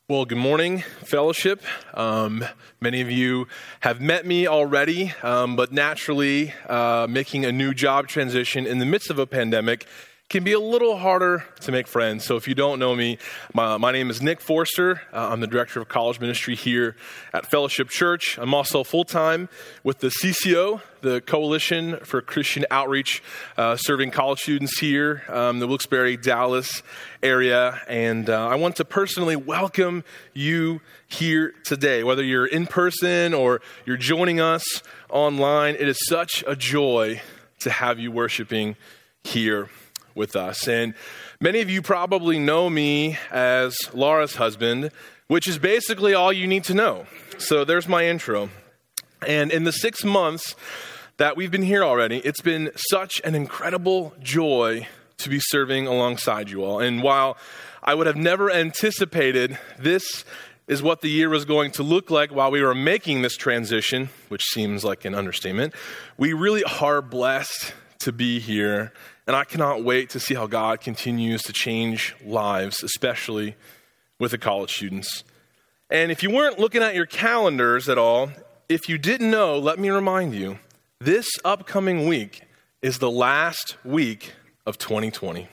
Well, good morning, fellowship. Many of you have met me already, but naturally, making a new job transition in the midst of a pandemic can be a little harder to make friends. So if you don't know me, my name is Nick Forster. I'm the director of college ministry here at Fellowship Church. I'm also full-time with the CCO, the Coalition for Christian Outreach, serving college students here in the Wilkes-Barre, Dallas area. And I want to personally welcome you here today. Whether you're in person or you're joining us online, it is such a joy to have you worshiping here with us. And many of you probably know me as Laura's husband, which is basically all you need to know. So there's my intro. And in the 6 months that we've been here already, it's been such an incredible joy to be serving alongside you all. And while I would have never anticipated this is what the year was going to look like while we were making this transition, which seems like an understatement, we really are blessed to be here. And I cannot wait to see how God continues to change lives, especially with the college students. And if you weren't looking at your calendars at all, if you didn't know, let me remind you, this upcoming week is the last week of 2020.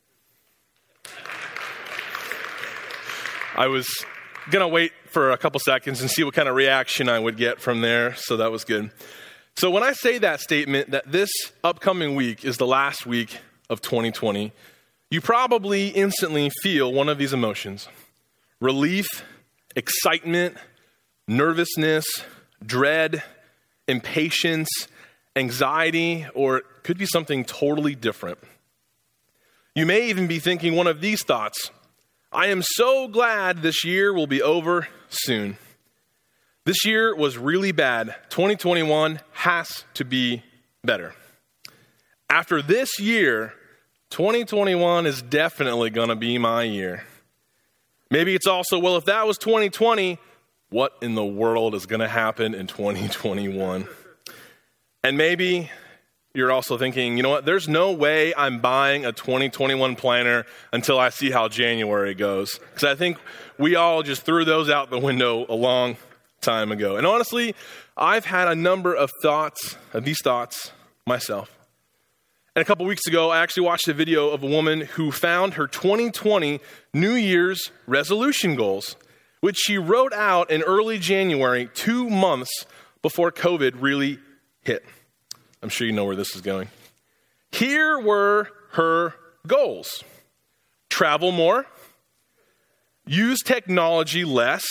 I was going to wait for a couple seconds and see what kind of reaction I would get from there, so that was good. So when I say that statement, that this upcoming week is the last week of 2020, you probably instantly feel one of these emotions: relief, excitement, nervousness, dread, impatience, anxiety, or it could be something totally different. You may even be thinking one of these thoughts: I am so glad this year will be over soon. This year was really bad. 2021 has to be better. After this year, 2021 is definitely going to be my year. Maybe it's also, well, if that was 2020, what in the world is going to happen in 2021? And maybe you're also thinking, you know what, there's no way I'm buying a 2021 planner until I see how January goes. Because I think we all just threw those out the window a long time ago. And honestly, I've had a number of these thoughts myself. And a couple weeks ago, I actually watched a video of a woman who found her 2020 New Year's resolution goals, which she wrote out in early January, 2 months before COVID really hit. I'm sure you know where this is going. Here were her goals: travel more, use technology less.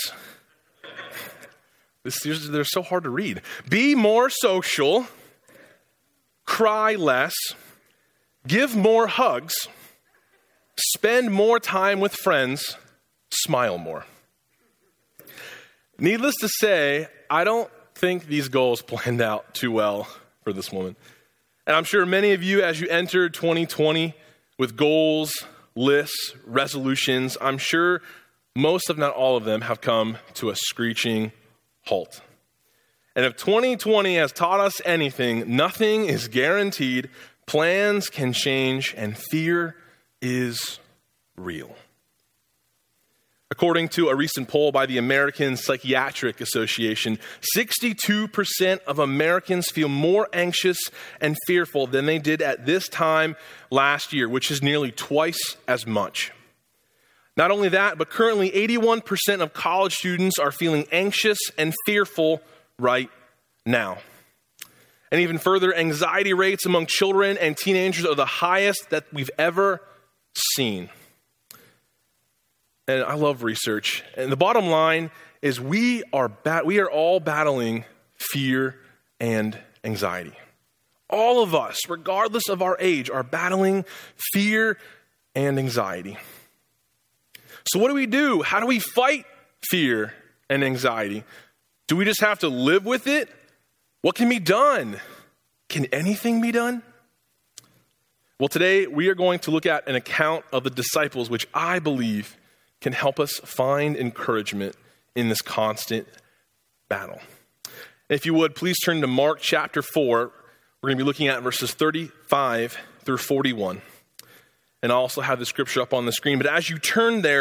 They're so hard to read. Be more social, cry less, give more hugs, spend more time with friends, smile more. Needless to say, I don't think these goals planned out too well for this woman. And I'm sure many of you, as you entered 2020 with goals, lists, resolutions, I'm sure most, if not all of them, have come to a screeching halt. And if 2020 has taught us anything, nothing is guaranteed, plans can change, and fear is real. According to a recent poll by the American Psychiatric Association, 62% of Americans feel more anxious and fearful than they did at this time last year, which is nearly twice as much. Not only that, but currently 81% of college students are feeling anxious and fearful right now. And even further, anxiety rates among children and teenagers are the highest that we've ever seen. And I love research. And the bottom line is we are all battling fear and anxiety. All of us, regardless of our age, are battling fear and anxiety. So what do we do? How do we fight fear and anxiety? Do we just have to live with it? What can be done? Can anything be done? Well, today we are going to look at an account of the disciples, which I believe can help us find encouragement in this constant battle. If you would, please turn to Mark chapter 4. We're going to be looking at verses 35 through 41. And I'll also have the scripture up on the screen. But as you turn there,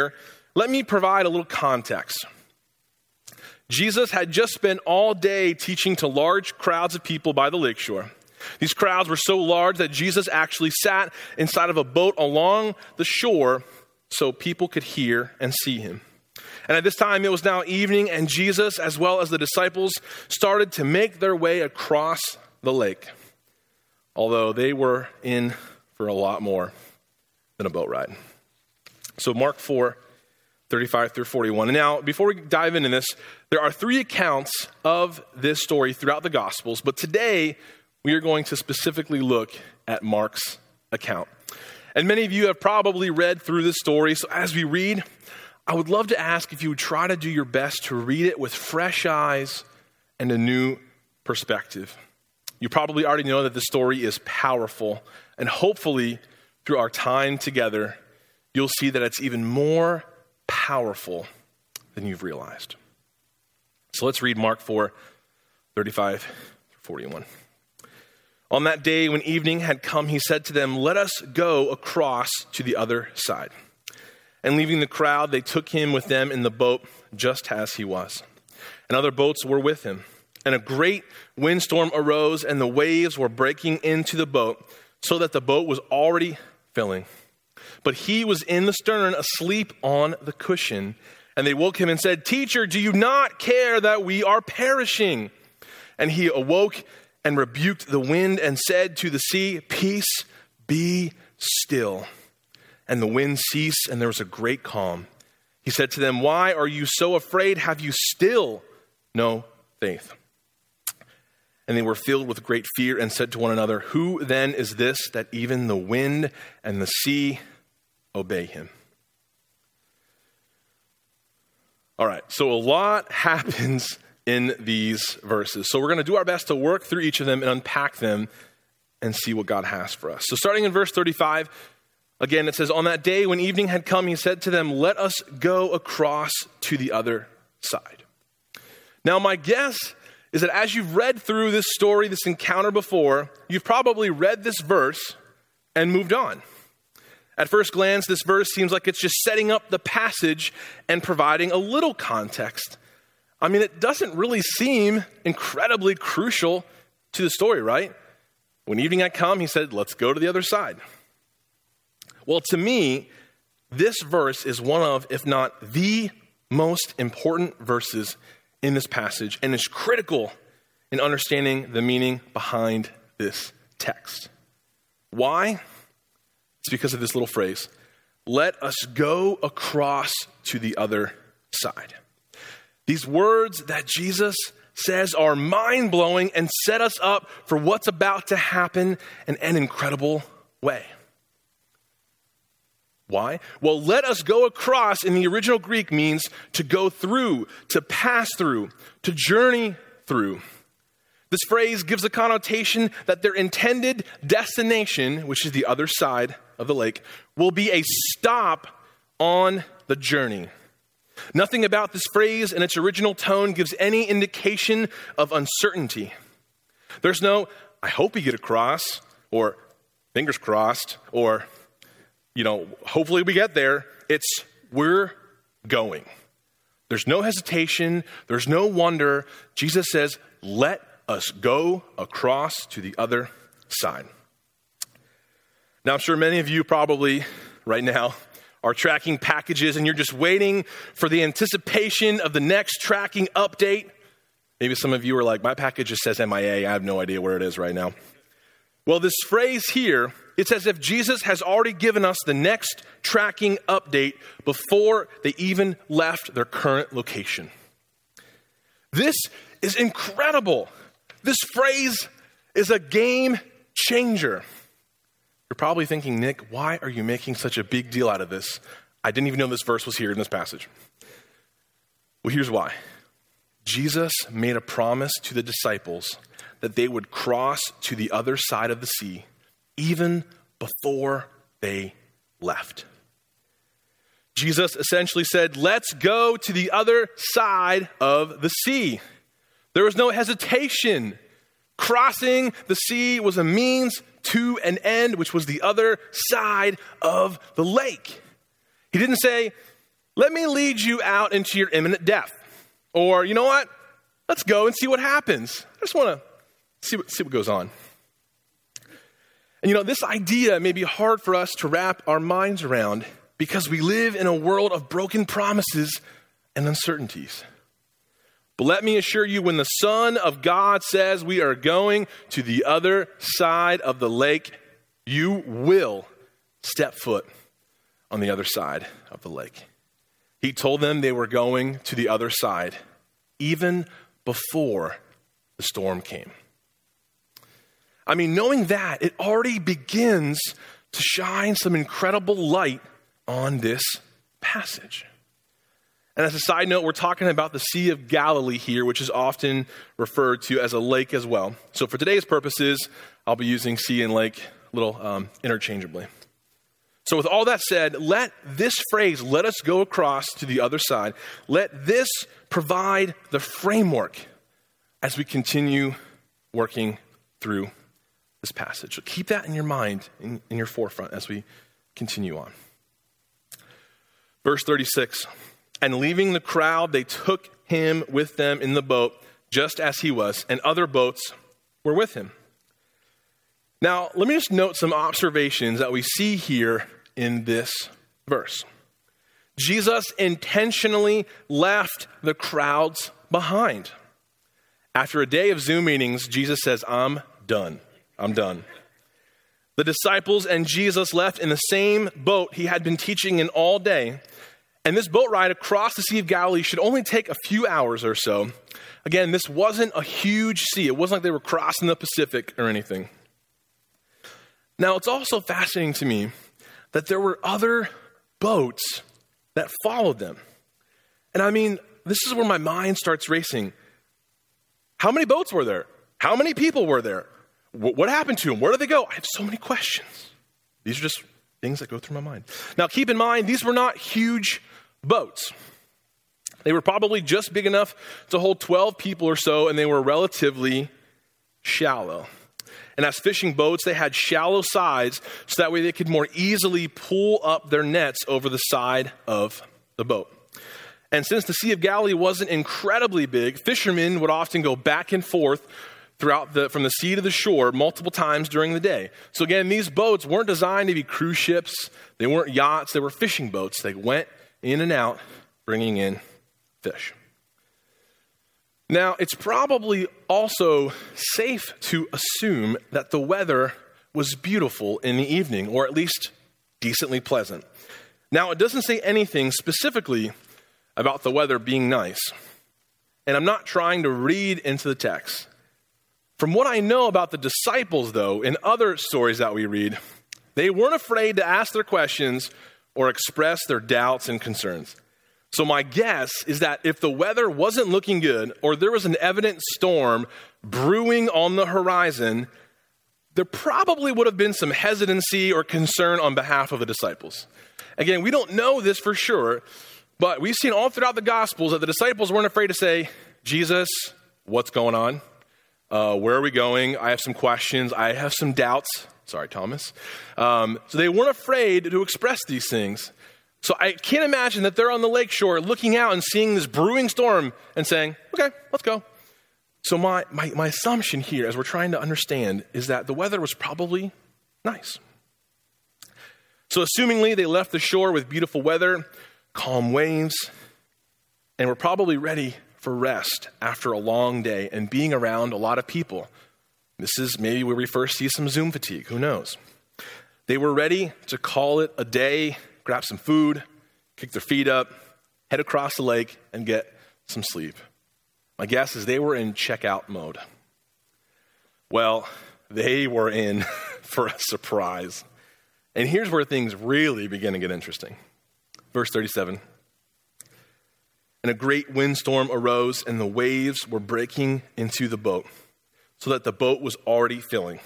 let me provide a little context. Jesus had just spent all day teaching to large crowds of people by the lakeshore. These crowds were so large that Jesus actually sat inside of a boat along the shore so people could hear and see him. And at this time, it was now evening, and Jesus, as well as the disciples, started to make their way across the lake, although they were in for a lot more than a boat ride. So Mark 4, 35 through 41. And now, before we dive into this, there are 3 accounts of this story throughout the Gospels, but today we are going to specifically look at Mark's account. And many of you have probably read through this story, so as we read, I would love to ask if you would try to do your best to read it with fresh eyes and a new perspective. You probably already know that the story is powerful, and hopefully through our time together, you'll see that it's even more powerful than you've realized. So let's read Mark 4, 35 through 41. On that day when evening had come, he said to them, "Let us go across to the other side." And leaving the crowd, they took him with them in the boat just as he was. And other boats were with him. And a great windstorm arose, and the waves were breaking into the boat, so that the boat was already filling. But he was in the stern, asleep on the cushion. And they woke him and said, "Teacher, do you not care that we are perishing?" And he awoke and rebuked the wind and said to the sea, "Peace, be still." And the wind ceased, and there was a great calm. He said to them, "Why are you so afraid? Have you still no faith?" And they were filled with great fear and said to one another, "Who then is this that even the wind and the sea obey him?" All right, so a lot happens in these verses. So we're going to do our best to work through each of them and unpack them and see what God has for us. So starting in verse 35, again, it says, "On that day when evening had come, he said to them, 'Let us go across to the other side.'" Now, my guess is that as you've read through this story, this encounter before, you've probably read this verse and moved on. At first glance, this verse seems like it's just setting up the passage and providing a little context. I mean, it doesn't really seem incredibly crucial to the story, right? When evening had come, he said, "Let's go to the other side." Well, to me, this verse is one of, if not the most important verses in this passage, and is critical in understanding the meaning behind this text. Why? It's because of this little phrase, "Let us go across to the other side." These words that Jesus says are mind-blowing and set us up for what's about to happen in an incredible way. Why? Well, "let us go across" in the original Greek means to go through, to pass through, to journey through. This phrase gives a connotation that their intended destination, which is the other side of the lake, will be a stop on the journey. Nothing about this phrase in its original tone gives any indication of uncertainty. There's no, "I hope we get across," or "fingers crossed," or, hopefully we get there. It's, we're going. There's no hesitation. There's no wonder. Jesus says, "Let us go across to the other side." Now, I'm sure many of you probably right now are tracking packages and you're just waiting for the anticipation of the next tracking update. Maybe some of you are like, "My package just says MIA. I have no idea where it is right now." Well, this phrase here, it's as if Jesus has already given us the next tracking update before they even left their current location. This is incredible. This phrase is a game changer. You're probably thinking, "Nick, why are you making such a big deal out of this? I didn't even know this verse was here in this passage." Well, here's why. Jesus made a promise to the disciples that they would cross to the other side of the sea even before they left. Jesus essentially said, "Let's go to the other side of the sea." There was no hesitation. Crossing the sea was a means to an end, which was the other side of the lake. He didn't say, let me lead you out into your imminent death. Or, you know what? Let's go and see what happens. I just want to see what goes on. And this idea may be hard for us to wrap our minds around because we live in a world of broken promises and uncertainties. But let me assure you, when the Son of God says we are going to the other side of the lake, you will step foot on the other side of the lake. He told them they were going to the other side, even before the storm came. I mean, knowing that, it already begins to shine some incredible light on this passage. And as a side note, we're talking about the Sea of Galilee here, which is often referred to as a lake as well. So for today's purposes, I'll be using sea and lake a little interchangeably. So with all that said, let this phrase, let us go across to the other side, let this provide the framework as we continue working through this passage. So keep that in your mind, in your forefront as we continue on. Verse 36, and leaving the crowd, they took him with them in the boat, just as he was, and other boats were with him. Now, let me just note some observations that we see here in this verse. Jesus intentionally left the crowds behind. After a day of Zoom meetings, Jesus says, I'm done. The disciples and Jesus left in the same boat he had been teaching in all day. And this boat ride across the Sea of Galilee should only take a few hours or so. Again, this wasn't a huge sea. It wasn't like they were crossing the Pacific or anything. Now, it's also fascinating to me that there were other boats that followed them. And I mean, this is where my mind starts racing. How many boats were there? How many people were there? What happened to them? Where did they go? I have so many questions. These are just things that go through my mind. Now, keep in mind, these were not huge boats. They were probably just big enough to hold 12 people or so, and they were relatively shallow. And as fishing boats, they had shallow sides, so that way they could more easily pull up their nets over the side of the boat. And since the Sea of Galilee wasn't incredibly big, fishermen would often go back and forth from the sea to the shore multiple times during the day. So again, these boats weren't designed to be cruise ships. They weren't yachts. They were fishing boats. They went in and out, bringing in fish. Now, it's probably also safe to assume that the weather was beautiful in the evening, or at least decently pleasant. Now, it doesn't say anything specifically about the weather being nice. And I'm not trying to read into the text. From what I know about the disciples, though, in other stories that we read, they weren't afraid to ask their questions or express their doubts and concerns. So my guess is that if the weather wasn't looking good or there was an evident storm brewing on the horizon, there probably would have been some hesitancy or concern on behalf of the disciples. Again, we don't know this for sure, but we've seen all throughout the Gospels that the disciples weren't afraid to say, Jesus, what's going on? Where are we going? I have some questions. I have some doubts. Sorry, Thomas. So they weren't afraid to express these things. So I can't imagine that they're on the lakeshore looking out and seeing this brewing storm and saying, okay, let's go. So my assumption here, as we're trying to understand, is that the weather was probably nice. So assumingly they left the shore with beautiful weather, calm waves, and were probably ready for rest after a long day and being around a lot of people. This is maybe where we first see some Zoom fatigue, who knows? They were ready to call it a day, grab some food, kick their feet up, head across the lake, and get some sleep. My guess is they were in checkout mode. Well, they were in for a surprise. And here's where things really begin to get interesting. Verse 37. And a great windstorm arose, and the waves were breaking into the boat, so that the boat was already filling.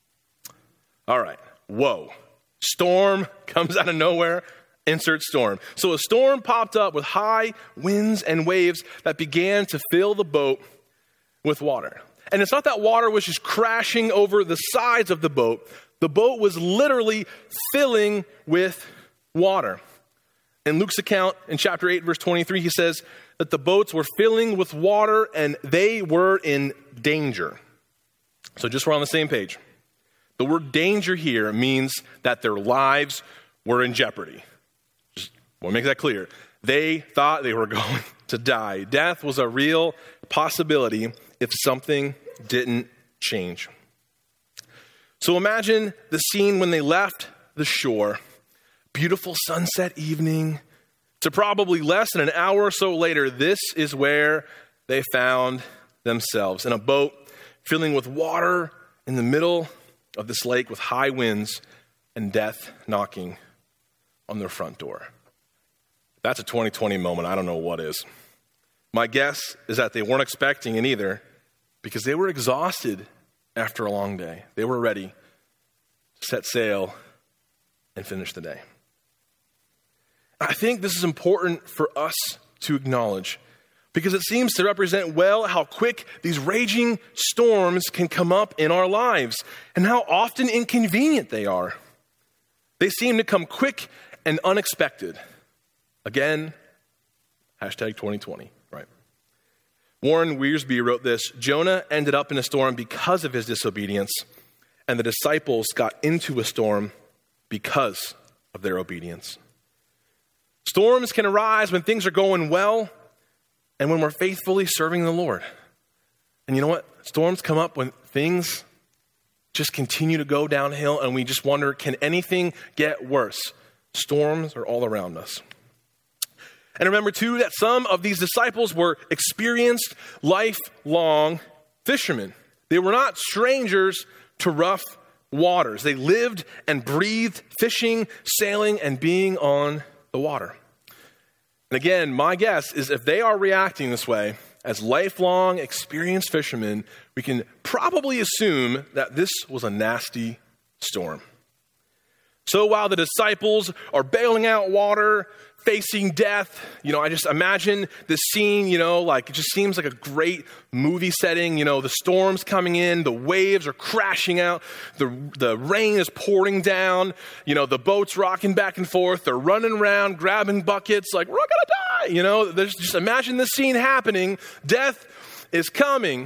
All right, whoa. Storm comes out of nowhere, insert storm. So a storm popped up with high winds and waves that began to fill the boat with water. And it's not that water was just crashing over the sides of the boat. The boat was literally filling with water. In Luke's account, in chapter 8, verse 23, he says that the boats were filling with water and they were in danger. So just we're on the same page. The word danger here means that their lives were in jeopardy. Just want to make that clear. They thought they were going to die. Death was a real possibility if something didn't change. So imagine the scene when they left the shore. Beautiful sunset evening. To probably less than an hour or so later, this is where they found themselves in a boat filling with water in the middle of this lake with high winds and death knocking on their front door. That's a 2020 moment. I don't know what is. My guess is that they weren't expecting it either because they were exhausted after a long day. They were ready to set sail and finish the day. I think this is important for us to acknowledge because it seems to represent well how quick these raging storms can come up in our lives and how often inconvenient they are. They seem to come quick and unexpected. Again, hashtag 2020, right? Warren Wiersbe wrote this: Jonah ended up in a storm because of his disobedience, and the disciples got into a storm because of their obedience. Storms can arise when things are going well and when we're faithfully serving the Lord. And you know what? Storms come up when things just continue to go downhill and we just wonder, can anything get worse? Storms are all around us. And remember, too, that some of these disciples were experienced, lifelong fishermen. They were not strangers to rough waters. They lived and breathed fishing, sailing, and being on the water. And again, my guess is if they are reacting this way as lifelong experienced fishermen, we can probably assume that this was a nasty storm. So while the disciples are bailing out water, facing death, I just imagine this scene, like it just seems like a great movie setting. The storm's coming in, the waves are crashing out, the rain is pouring down, the boat's rocking back and forth, they're running around, grabbing buckets, like, we're all gonna die, There's just imagine this scene happening, death is coming.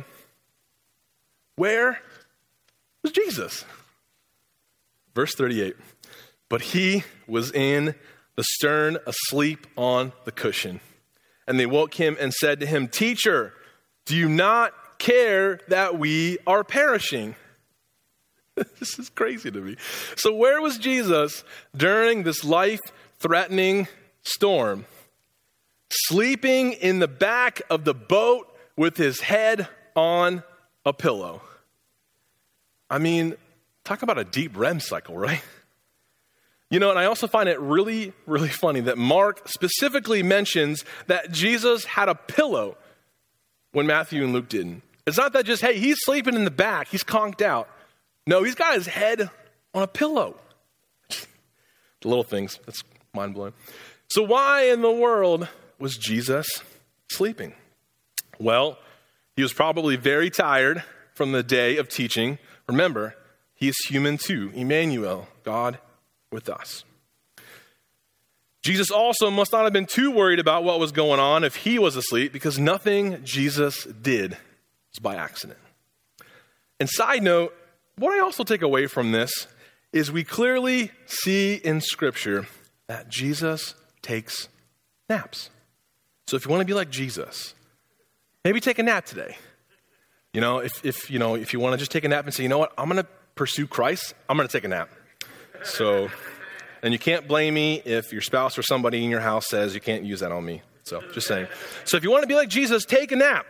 Where was Jesus? Verse 38, but he was in the stern, asleep on the cushion. And they woke him and said to him, Teacher, do you not care that we are perishing? This is crazy to me. So where was Jesus during this life-threatening storm? Sleeping in the back of the boat with his head on a pillow. I mean, talk about a deep REM cycle, right? And I also find it really, really funny that Mark specifically mentions that Jesus had a pillow when Matthew and Luke didn't. It's not that just, hey, he's sleeping in the back, he's conked out. No, he's got his head on a pillow. The little things, that's mind-blowing. So why in the world was Jesus sleeping? Well, he was probably very tired from the day of teaching. Remember, he is human too. Emmanuel, God with us. Jesus also must not have been too worried about what was going on if he was asleep, because nothing Jesus did was by accident. And side note, what I also take away from this is we clearly see in Scripture that Jesus takes naps. So if you want to be like Jesus, maybe take a nap today. If you want to just take a nap and say, you know what, I'm going to pursue Christ, I'm going to take a nap. So, and you can't blame me if your spouse or somebody in your house says you can't use that on me. So, just saying. So if you want to be like Jesus, take a nap.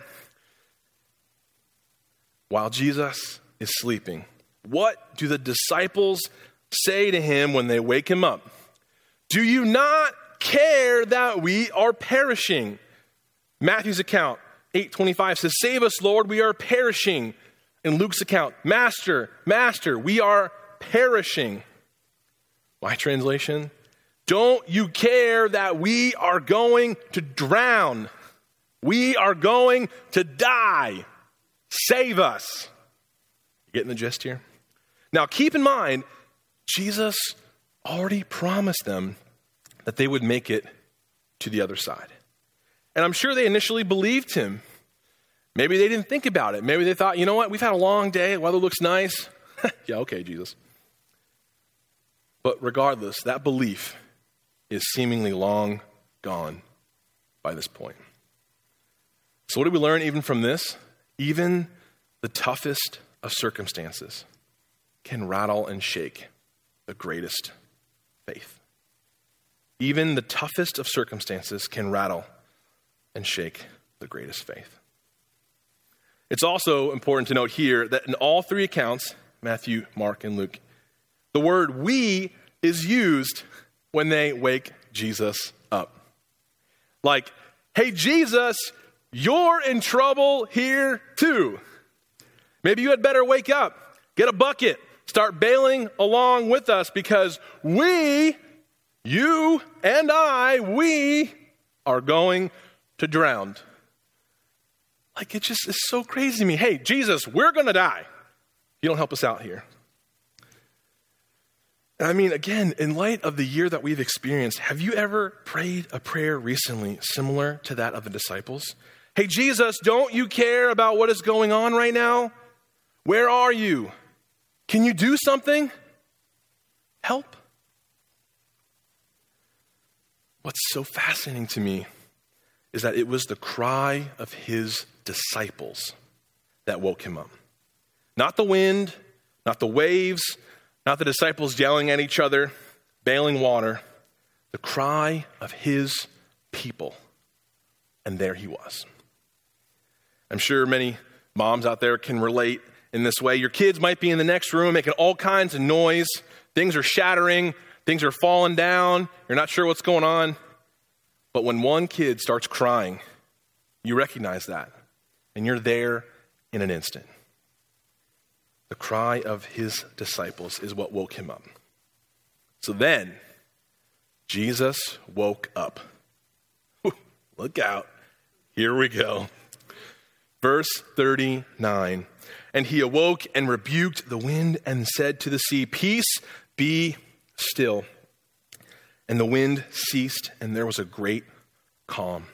While Jesus is sleeping, what do the disciples say to him when they wake him up? Do you not care that we are perishing? Matthew's account, 8:25 says, Save us, Lord, we are perishing. In Luke's account, Master, we are perishing. My translation, don't you care that we are going to drown? We are going to die. Save us. You getting the gist here? Now keep in mind, Jesus already promised them that they would make it to the other side. And I'm sure they initially believed him. Maybe they didn't think about it. Maybe they thought, you know what, we've had a long day, weather looks nice. Yeah, okay, Jesus. But regardless, that belief is seemingly long gone by this point. So what do we learn even from this? Even the toughest of circumstances can rattle and shake the greatest faith. Even the toughest of circumstances can rattle and shake the greatest faith. It's also important to note here that in all three accounts, Matthew, Mark, and Luke, the word "we" is used when they wake Jesus up. Like, hey, Jesus, you're in trouble here too. Maybe you had better wake up, get a bucket, start bailing along with us because we, you and I, we are going to drown. Like, it just is so crazy to me. Hey, Jesus, we're going to die. You don't help us out here. I mean, again, in light of the year that we've experienced, have you ever prayed a prayer recently similar to that of the disciples? Hey, Jesus, don't you care about what is going on right now? Where are you? Can you do something? Help. What's so fascinating to me is that it was the cry of his disciples that woke him up. Not the wind, not the waves, not the disciples yelling at each other, bailing water. The cry of his people. And there he was. I'm sure many moms out there can relate in this way. Your kids might be in the next room making all kinds of noise. Things are shattering. Things are falling down. You're not sure what's going on. But when one kid starts crying, you recognize that. And you're there in an instant. The cry of his disciples is what woke him up. So then, Jesus woke up. Look out. Here we go. Verse 39. And he awoke and rebuked the wind and said to the sea, "Peace, be still." And the wind ceased, and there was a great calm.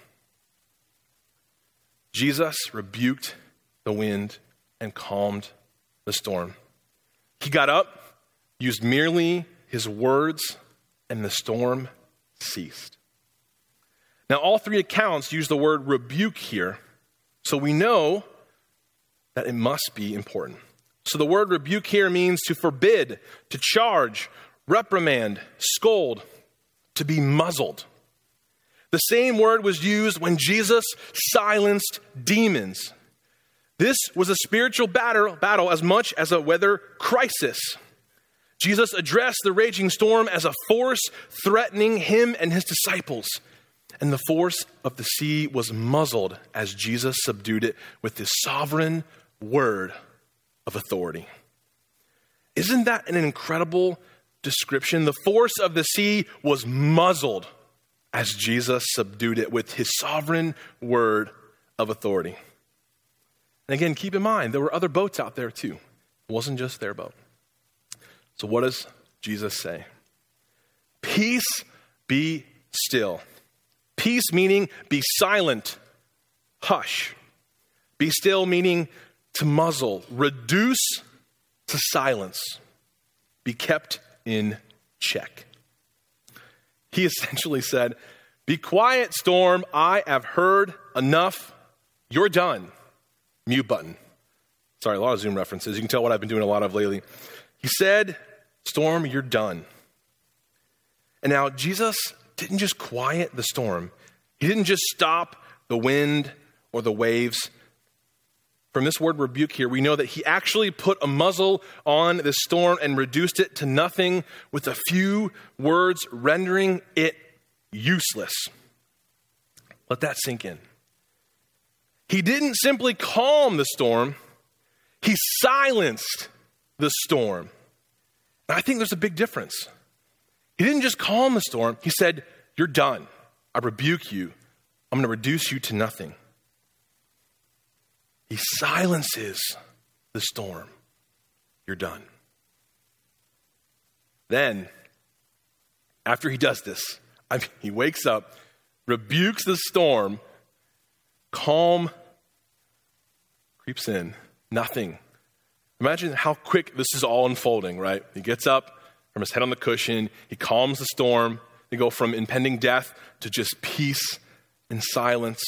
Jesus rebuked the wind and calmed the storm. He got up, used merely his words, and the storm ceased. Now, all three accounts use the word rebuke here, so we know that it must be important. So the word rebuke here means to forbid, to charge, reprimand, scold, to be muzzled. The same word was used when Jesus silenced demons. This was a spiritual battle as much as a weather crisis. Jesus addressed the raging storm as a force threatening him and his disciples. And the force of the sea was muzzled as Jesus subdued it with his sovereign word of authority. Isn't that an incredible description? The force of the sea was muzzled as Jesus subdued it with his sovereign word of authority. And again, keep in mind, there were other boats out there too. It wasn't just their boat. So what does Jesus say? Peace, be still. Peace meaning be silent, hush. Be still meaning to muzzle, reduce to silence, be kept in check. He essentially said, "Be quiet, storm. I have heard enough. You're done." Mute button. Sorry, a lot of Zoom references. You can tell what I've been doing a lot of lately. He said, "Storm, you're done." And now Jesus didn't just quiet the storm. He didn't just stop the wind or the waves. From this word rebuke here, we know that he actually put a muzzle on the storm and reduced it to nothing with a few words, rendering it useless. Let that sink in. He didn't simply calm the storm, he silenced the storm. And I think there's a big difference. He didn't just calm the storm, he said, "You're done. I rebuke you. I'm going to reduce you to nothing." He silences the storm. You're done. Then, after he does this, he wakes up, rebukes the storm. Calm creeps in. Nothing. Imagine how quick this is all unfolding, right? He gets up from his head on the cushion. He calms the storm. They go from impending death to just peace and silence.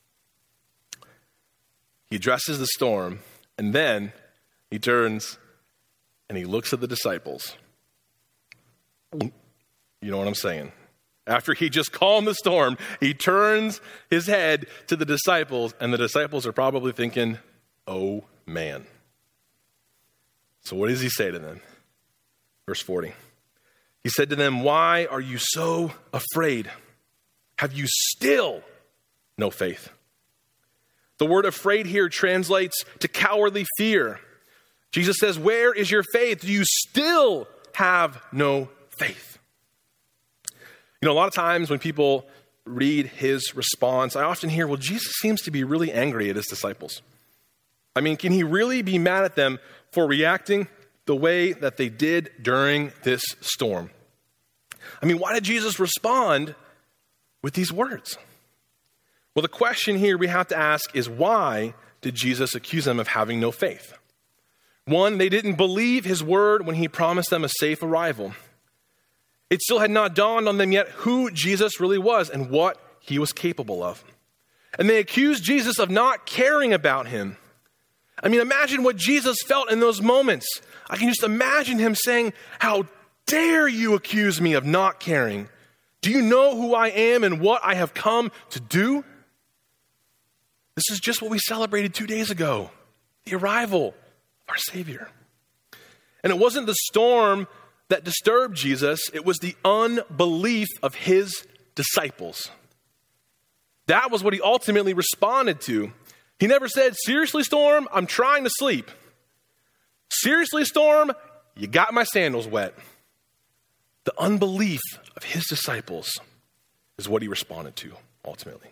He addresses the storm, and then he turns and he looks at the disciples. You know what I'm saying? After he just calmed the storm, he turns his head to the disciples, and the disciples are probably thinking, oh man. So what does he say to them? Verse 40. He said to them, why are you so afraid? Have you still no faith? The word afraid here translates to cowardly fear. Jesus says, where is your faith? Do you still have no faith? You know, a lot of times when people read his response, I often hear, well, Jesus seems to be really angry at his disciples. I mean, can he really be mad at them for reacting the way that they did during this storm? I mean, why did Jesus respond with these words? Well, the question here we have to ask is, why did Jesus accuse them of having no faith? One, they didn't believe his word when he promised them a safe arrival. It still had not dawned on them yet who Jesus really was and what he was capable of. And they accused Jesus of not caring about him. I mean, imagine what Jesus felt in those moments. I can just imagine him saying, how dare you accuse me of not caring? Do you know who I am and what I have come to do? This is just what we celebrated 2 days ago, the arrival of our Savior. And it wasn't the storm that disturbed Jesus, it was the unbelief of his disciples. That was what he ultimately responded to. He never said, seriously, storm, I'm trying to sleep. Seriously, storm, you got my sandals wet. The unbelief of his disciples is what he responded to, ultimately.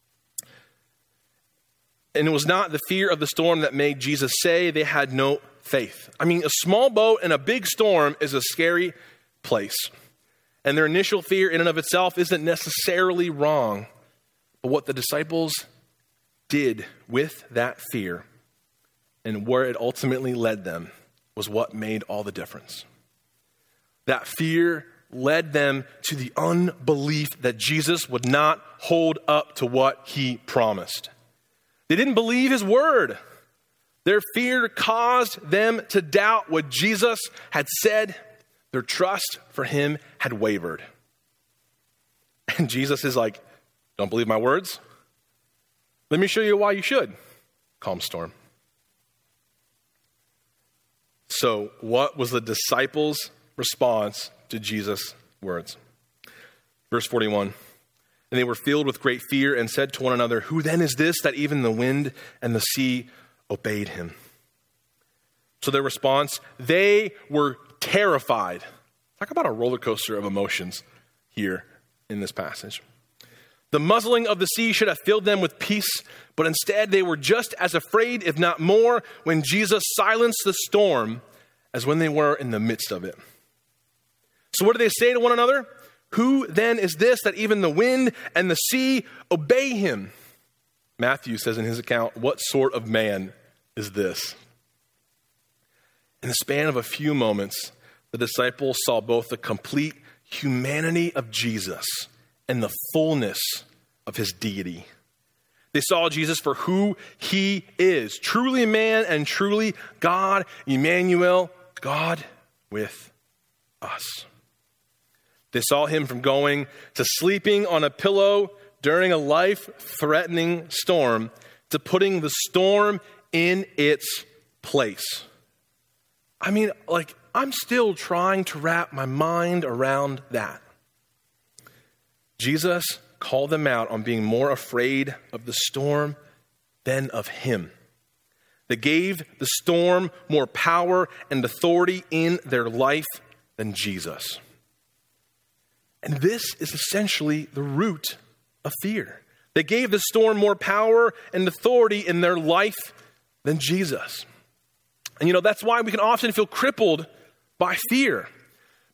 And it was not the fear of the storm that made Jesus say they had no faith. I mean, a small boat in a big storm is a scary place. And their initial fear in and of itself isn't necessarily wrong. But what the disciples did with that fear and where it ultimately led them was what made all the difference. That fear led them to the unbelief that Jesus would not hold up to what he promised. They didn't believe his word. Their fear caused them to doubt what Jesus had said. Their trust for him had wavered. And Jesus is like, don't believe my words? Let me show you why you should. Calm storm. So what was the disciples' response to Jesus' words? Verse 41. And they were filled with great fear and said to one another, who then is this that even the wind and the sea obeyed him? So their response, they were terrified. Talk about a roller coaster of emotions here in this passage. The muzzling of the sea should have filled them with peace, but instead they were just as afraid, if not more, when Jesus silenced the storm as when they were in the midst of it. So what do they say to one another? Who then is this that even the wind and the sea obey him? Matthew says in his account, what sort of man is this? In the span of a few moments, the disciples saw both the complete humanity of Jesus and the fullness of his deity. They saw Jesus for who he is, truly man and truly God, Emmanuel, God with us. They saw him from going to sleeping on a pillow during a life-threatening storm to putting the storm in its place. I mean, I'm still trying to wrap my mind around that. Jesus called them out on being more afraid of the storm than of him. They gave the storm more power and authority in their life than Jesus. And this is essentially the root of fear. They gave the storm more power and authority in their life than Jesus. And that's why we can often feel crippled by fear.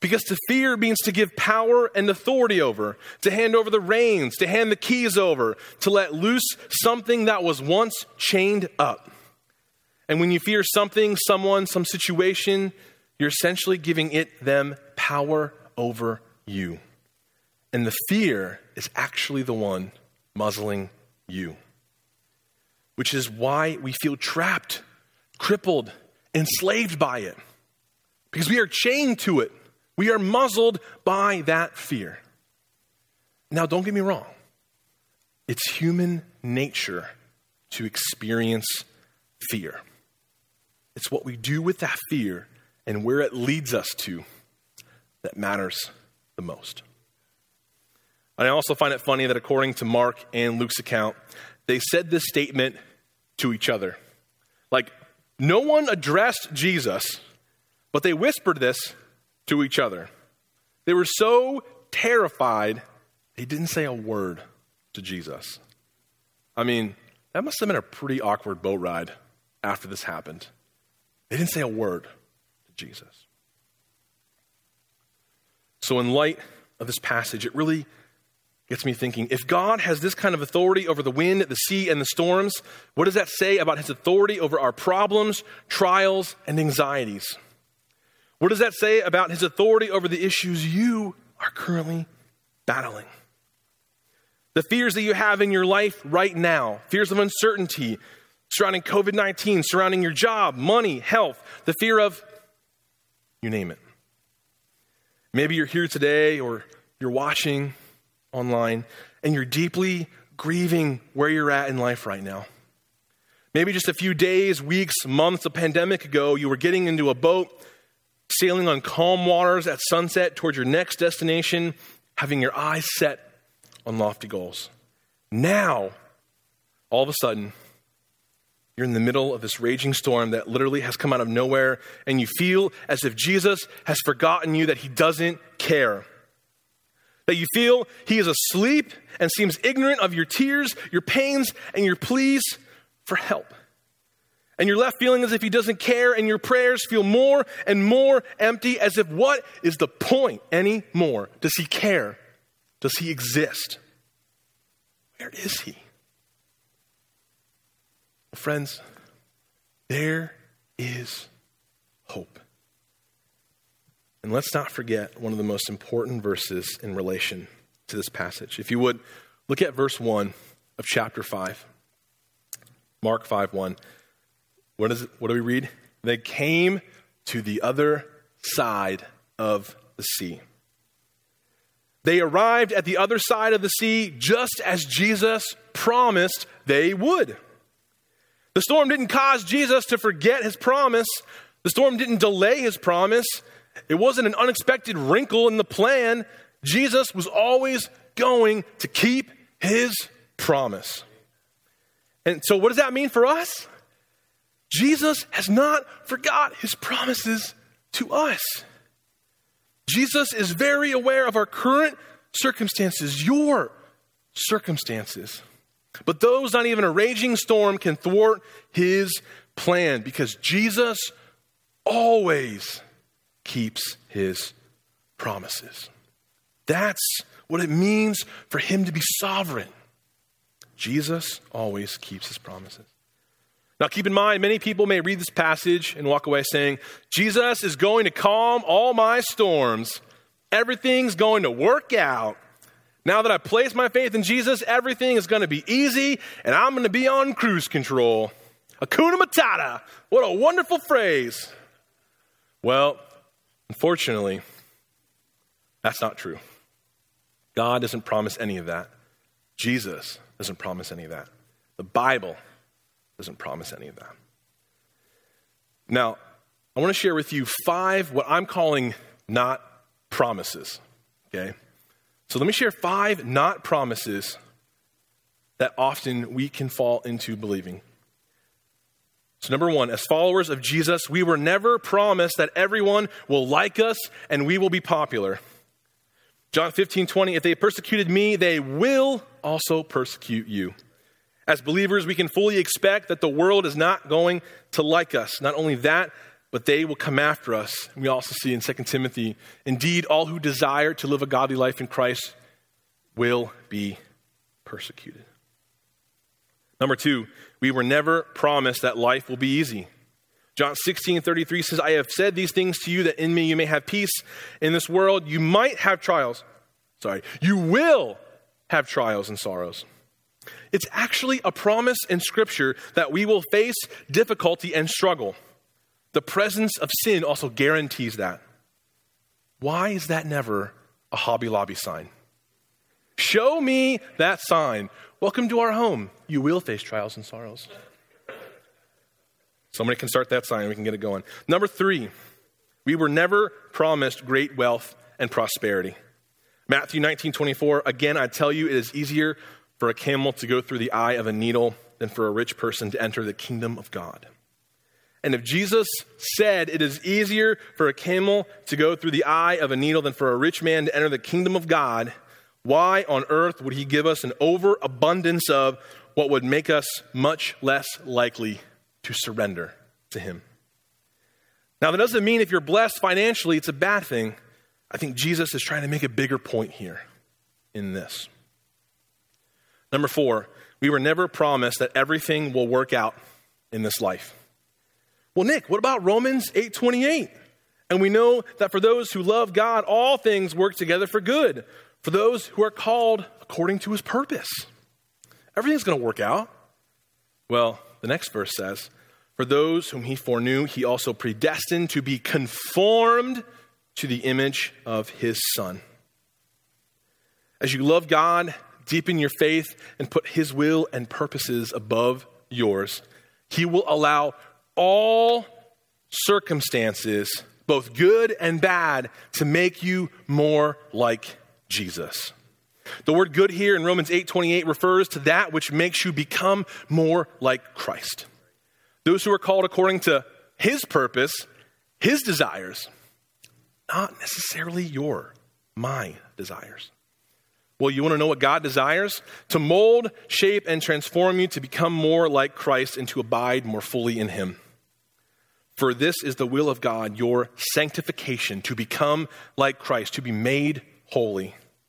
Because to fear means to give power and authority over, to hand over the reins, to hand the keys over, to let loose something that was once chained up. And when you fear something, someone, some situation, you're essentially giving them power over you. And the fear is actually the one muzzling you. Which is why we feel trapped, crippled, enslaved by it. Because we are chained to it. We are muzzled by that fear. Now, don't get me wrong. It's human nature to experience fear. It's what we do with that fear and where it leads us to that matters the most. And I also find it funny that according to Mark and Luke's account, they said this statement to each other. Like, no one addressed Jesus, but they whispered this to each other. They were so terrified, they didn't say a word to Jesus. I mean, that must have been a pretty awkward boat ride after this happened. They didn't say a word to Jesus. So in light of this passage, it really gets me thinking, if God has this kind of authority over the wind, the sea, and the storms, what does that say about his authority over our problems, trials, and anxieties? What does that say about his authority over the issues you are currently battling? The fears that you have in your life right now, fears of uncertainty surrounding COVID-19, surrounding your job, money, health, the fear of, you name it. Maybe you're here today or you're watching online and you're deeply grieving where you're at in life right now. Maybe just a few days, weeks, months, a pandemic ago, you were getting into a boat, sailing on calm waters at sunset towards your next destination, having your eyes set on lofty goals. Now, all of a sudden, you're in the middle of this raging storm that literally has come out of nowhere, and you feel as if Jesus has forgotten you, that he doesn't care. That you feel he is asleep and seems ignorant of your tears, your pains, and your pleas for help. And you're left feeling as if he doesn't care, and your prayers feel more and more empty, as if what is the point anymore? Does he care? Does he exist? Where is he? Well, friends, there is hope. And let's not forget one of the most important verses in relation to this passage. If you would, look at verse 1 of chapter 5. Mark 5:1. What do we read? They came to the other side of the sea. They arrived at the other side of the sea just as Jesus promised they would. The storm didn't cause Jesus to forget his promise. The storm didn't delay his promise. It wasn't an unexpected wrinkle in the plan. Jesus was always going to keep his promise. And so what does that mean for us? Jesus has not forgot his promises to us. Jesus is very aware of our current circumstances, your circumstances. But those not even a raging storm can thwart his plan, because Jesus always keeps his promises. That's what it means for him to be sovereign. Jesus always keeps his promises. Now keep in mind, many people may read this passage and walk away saying, Jesus is going to calm all my storms. Everything's going to work out. Now that I place my faith in Jesus, everything is going to be easy and I'm going to be on cruise control. Hakuna Matata. What a wonderful phrase. Well, unfortunately, that's not true. God doesn't promise any of that. Jesus doesn't promise any of that. The Bible doesn't promise any of that. Now, I want to share with you 5 what I'm calling not promises, okay? So let me share 5 not promises that often we can fall into believing. So number 1, as followers of Jesus, we were never promised that everyone will like us and we will be popular. John 15:20, if they persecuted me, they will also persecute you. As believers, we can fully expect that the world is not going to like us. Not only that, but they will come after us. We also see in 2 Timothy, indeed, all who desire to live a godly life in Christ will be persecuted. Number 2, we were never promised that life will be easy. John 16:33 says, I have said these things to you that in me you may have peace. In this world you might have trials. You will have trials and sorrows. It's actually a promise in Scripture that we will face difficulty and struggle. The presence of sin also guarantees that. Why is that never a Hobby Lobby sign? Show me that sign. Welcome to our home. You will face trials and sorrows. Somebody can start that sign. We can get it going. Number 3, we were never promised great wealth and prosperity. Matthew 19:24, again, I tell you, it is easier for a camel to go through the eye of a needle than for a rich person to enter the kingdom of God. And if Jesus said it is easier for a camel to go through the eye of a needle than for a rich man to enter the kingdom of God, why on earth would he give us an overabundance of what would make us much less likely to surrender to him? Now, that doesn't mean if you're blessed financially, it's a bad thing. I think Jesus is trying to make a bigger point here in this. Number 4, we were never promised that everything will work out in this life. Well, Nick, what about Romans 8:28? And we know that for those who love God, all things work together for good, for those who are called according to his purpose. Everything's going to work out. Well, the next verse says, for those whom he foreknew, he also predestined to be conformed to the image of his Son. As you love God, deepen your faith, and put his will and purposes above yours, he will allow all circumstances, both good and bad, to make you more like Jesus. The word good here in Romans 8:28 refers to that which makes you become more like Christ. Those who are called according to his purpose, his desires, not necessarily my desires. Well, you want to know what God desires? To mold, shape, and transform you to become more like Christ and to abide more fully in him. For this is the will of God, your sanctification, to become like Christ, to be made holy.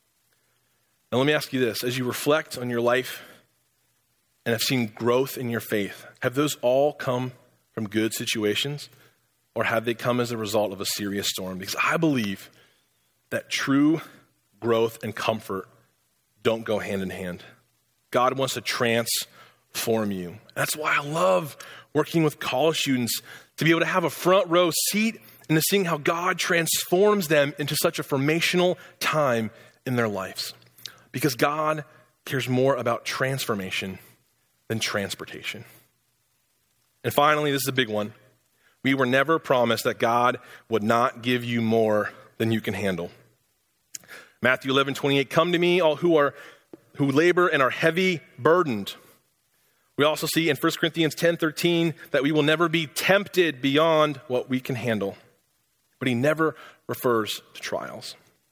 Now let me ask you this. As you reflect on your life and have seen growth in your faith, have those all come from good situations? Or have they come as a result of a serious storm? Because I believe that true growth and comfort don't go hand in hand. God wants to transform you. That's why I love working with college students, to be able to have a front row seat and to seeing how God transforms them into such a formational time in their lives. Because God cares more about transformation than transportation. And finally, this is a big one. We were never promised that God would not give you more than you can handle. Matthew 11:28, come to me, all who labor and are heavy burdened. We also see in 1 Corinthians 10:13 that we will never be tempted beyond what we can handle. But he never refers to trials.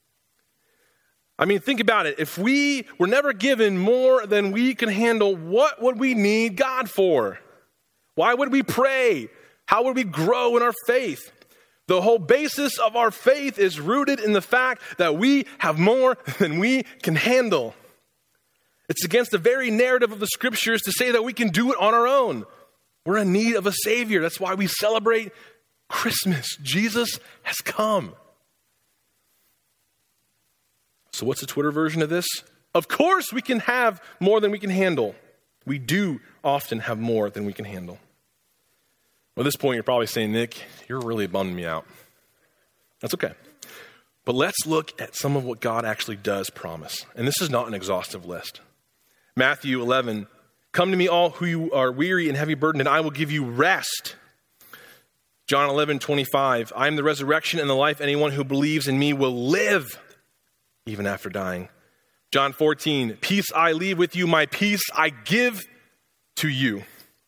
I mean, think about it. If we were never given more than we can handle, what would we need God for? Why would we pray? How would we grow in our faith? The whole basis of our faith is rooted in the fact that we have more than we can handle. It's against the very narrative of the scriptures to say that we can do it on our own. We're in need of a Savior. That's why we celebrate Christmas. Jesus has come. So what's the Twitter version of this? Of course we can have more than we can handle. We do often have more than we can handle. Well, at this point, you're probably saying, Nick, you're really bumming me out. That's okay. But let's look at some of what God actually does promise. And this is not an exhaustive list. Matthew 11, come to me all who are weary and heavy burdened, and I will give you rest. John 11:25, I am the resurrection and the life. Anyone who believes in me will live even after dying. John 14, peace I leave with you, my peace I give to you.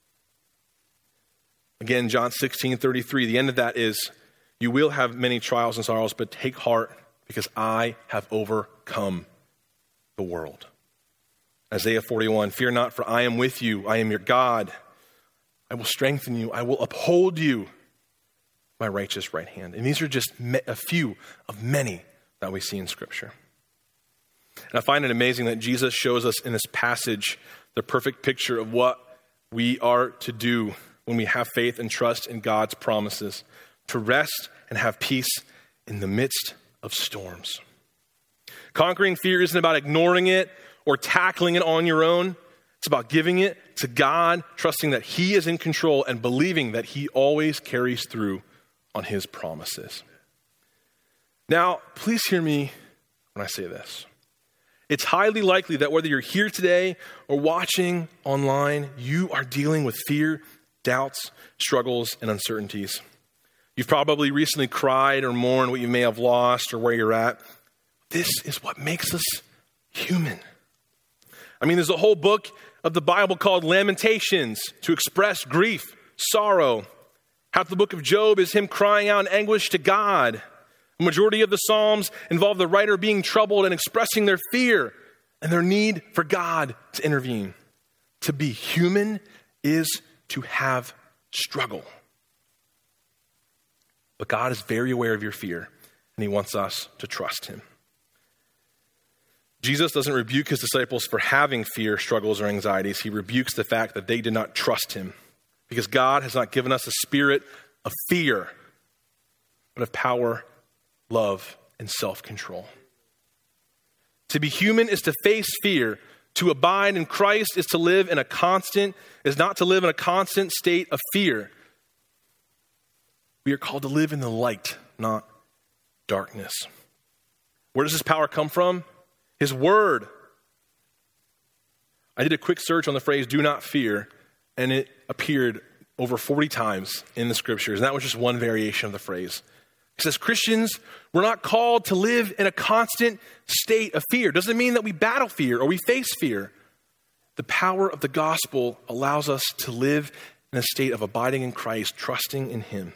Again, John 16:33, the end of that is, you will have many trials and sorrows, but take heart because I have overcome the world. Isaiah 41, fear not, for I am with you. I am your God. I will strengthen you. I will uphold you my righteous right hand. And these are just a few of many that we see in Scripture. And I find it amazing that Jesus shows us in this passage the perfect picture of what we are to do when we have faith and trust in God's promises, to rest and have peace in the midst of storms. Conquering fear isn't about ignoring it or tackling it on your own. It's about giving it to God, trusting that He is in control and believing that He always carries through on His promises. Now, please hear me when I say this. It's highly likely that whether you're here today or watching online, you are dealing with fear, doubts, struggles, and uncertainties. You've probably recently cried or mourned what you may have lost or where you're at. This is what makes us human. I mean, there's a whole book of the Bible called Lamentations to express grief, sorrow. Half the book of Job is him crying out in anguish to God. The majority of the Psalms involve the writer being troubled and expressing their fear and their need for God to intervene. To be human is to have struggle. But God is very aware of your fear, and He wants us to trust Him. Jesus doesn't rebuke His disciples for having fear, struggles, or anxieties. He rebukes the fact that they did not trust Him, because God has not given us a spirit of fear, but of power, love, and self-control. To be human is to face fear. To abide in Christ is not to live in a constant state of fear. We are called to live in the light, not darkness. Where does this power come from? His word. I did a quick search on the phrase, do not fear, and it appeared over 40 times in the scriptures. And that was just one variation of the phrase. It says Christians, we're not called to live in a constant state of fear. Doesn't mean that we battle fear or we face fear. The power of the gospel allows us to live in a state of abiding in Christ, trusting in Him.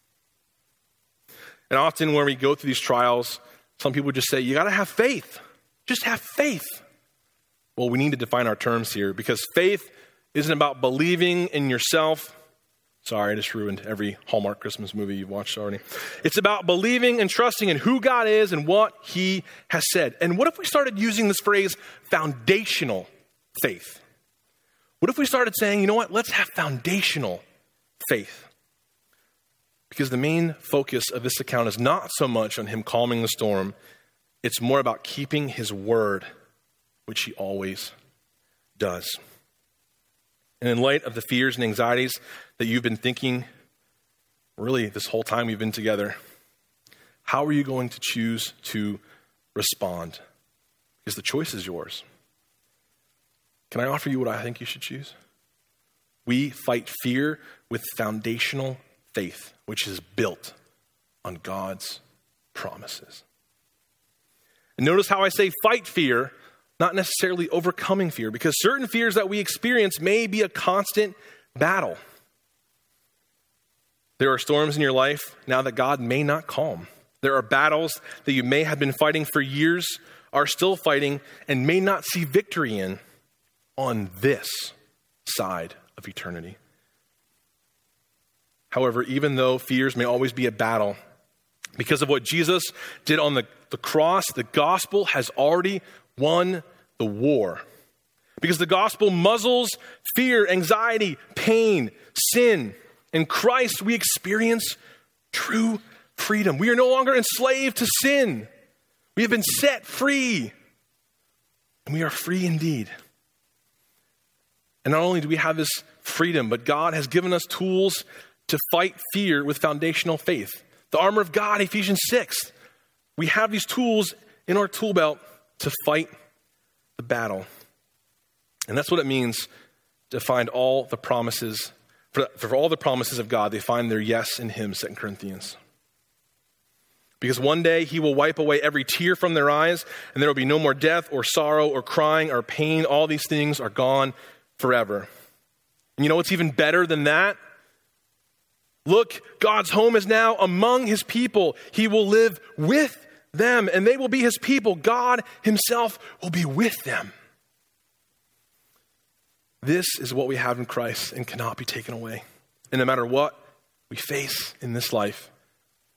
And often when we go through these trials, some people just say, you got to have faith. Just have faith. Well, we need to define our terms here, because faith isn't about believing in yourself. Sorry, I just ruined every Hallmark Christmas movie you've watched already. It's about believing and trusting in who God is and what He has said. And what if we started using this phrase, foundational faith? What if we started saying, you know what, let's have foundational faith? Because the main focus of this account is not so much on Him calming the storm. It's more about keeping His word, which He always does. And in light of the fears and anxieties that you've been thinking, really this whole time we've been together, how are you going to choose to respond? Because the choice is yours. Can I offer you what I think you should choose? We fight fear with foundational faith, which is built on God's promises. And notice how I say fight fear, not necessarily overcoming fear, because certain fears that we experience may be a constant battle. There are storms in your life now that God may not calm. There are battles that you may have been fighting for years, are still fighting, and may not see victory in on this side of eternity. However, even though fears may always be a battle, because of what Jesus did on the cross, the gospel has already won the war. Because the gospel muzzles fear, anxiety, pain, sin. In Christ, we experience true freedom. We are no longer enslaved to sin. We have been set free. And we are free indeed. And not only do we have this freedom, but God has given us tools to fight fear with foundational faith. The armor of God, Ephesians 6. We have these tools in our tool belt to fight the battle. And that's what it means to find all the promises, for all the promises of God, they find their yes in Him, 2 Corinthians. Because one day He will wipe away every tear from their eyes, and there will be no more death or sorrow or crying or pain. All these things are gone forever. And you know what's even better than that? Look, God's home is now among His people. He will live with them, and they will be His people. God Himself will be with them. This is what we have in Christ and cannot be taken away. And no matter what we face in this life,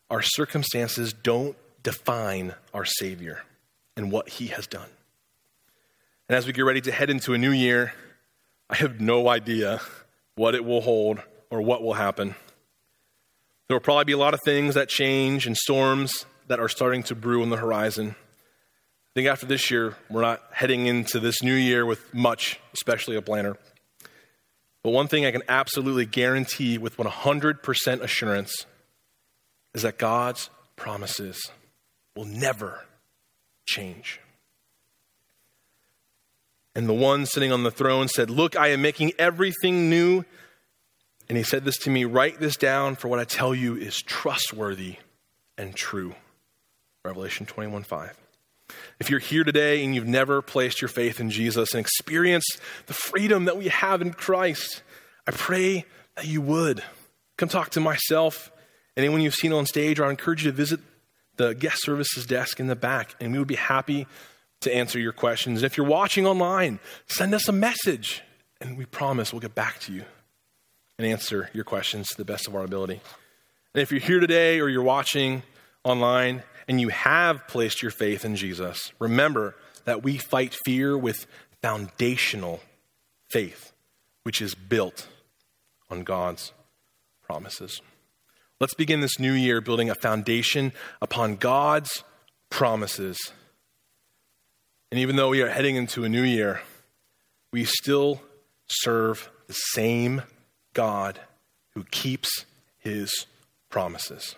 our circumstances don't define our Savior and what he has done. And as we get ready to head into a new year, I have no idea what it will hold or what will happen. There will probably be a lot of things that change and storms that are starting to brew on the horizon. I think after this year, we're not heading into this new year with much, especially a planner. But one thing I can absolutely guarantee with 100% assurance is that God's promises will never change. And the one sitting on the throne said, "Look, I am making everything new." And he said this to me, "Write this down, for what I tell you is trustworthy and true." Revelation 21:5. If you're here today and you've never placed your faith in Jesus and experienced the freedom that we have in Christ, I pray that you would. Come talk to myself, anyone you've seen on stage, or I encourage you to visit the guest services desk in the back, and we would be happy to answer your questions. If you're watching online, send us a message, and we promise we'll get back to you and answer your questions to the best of our ability. And if you're here today or you're watching online and you have placed your faith in Jesus, remember that we fight fear with foundational faith, which is built on God's promises. Let's begin this new year building a foundation upon God's promises. And even though we are heading into a new year, we still serve the same God who keeps his promises.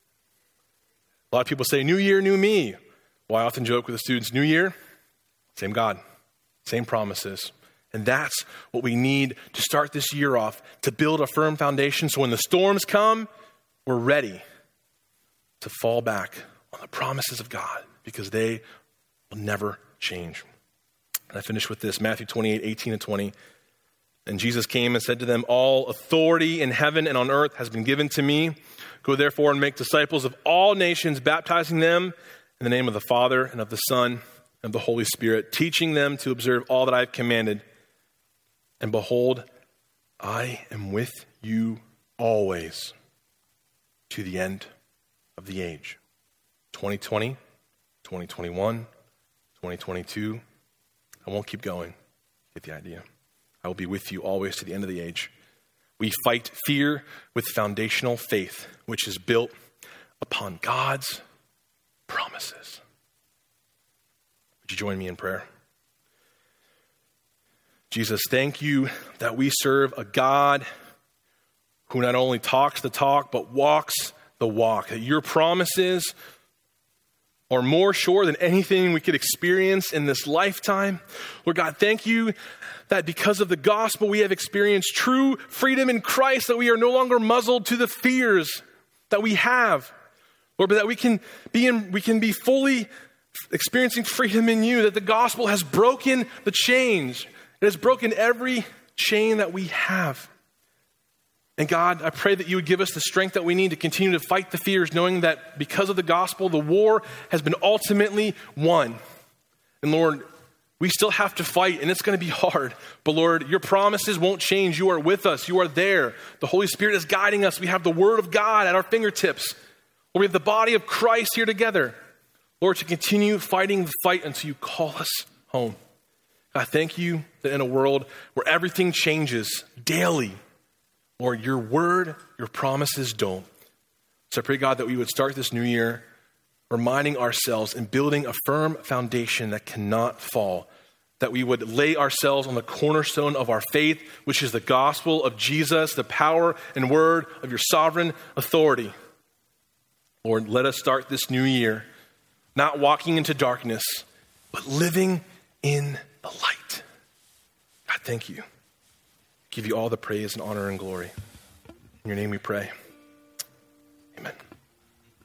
A lot of people say, "New year, new me." Well, I often joke with the students, new year, same God, same promises. And that's what we need to start this year off, to build a firm foundation so when the storms come, we're ready to fall back on the promises of God because they will never change. And I finish with this, Matthew 28:18-20. And Jesus came and said to them, "All authority in heaven and on earth has been given to me. Go therefore and make disciples of all nations, baptizing them in the name of the Father and of the Son and of the Holy Spirit, teaching them to observe all that I have commanded. And behold, I am with you always to the end of the age." 2020, 2021, 2022. I won't keep going. Get the idea. I will be with you always to the end of the age. We fight fear with foundational faith, which is built upon God's promises. Would you join me in prayer? Jesus, thank you that we serve a God who not only talks the talk, but walks the walk. That your promises are more sure than anything we could experience in this lifetime. Lord God, thank you that because of the gospel, we have experienced true freedom in Christ, that we are no longer muzzled to the fears that we have. Lord, but that we can be fully experiencing freedom in you, that the gospel has broken the chains. It has broken every chain that we have. And God, I pray that you would give us the strength that we need to continue to fight the fears, knowing that because of the gospel, the war has been ultimately won. And Lord, we still have to fight, and it's going to be hard. But Lord, your promises won't change. You are with us. You are there. The Holy Spirit is guiding us. We have the word of God at our fingertips. Lord, we have the body of Christ here together. Lord, to continue fighting the fight until you call us home. God, thank you that in a world where everything changes daily, Lord, your word, your promises don't. So I pray, God, that we would start this new year reminding ourselves and building a firm foundation that cannot fall, that we would lay ourselves on the cornerstone of our faith, which is the gospel of Jesus, the power and word of your sovereign authority. Lord, let us start this new year not walking into darkness, but living in the light. God, thank you. Give you all the praise and honor and glory. In your name we pray. Amen.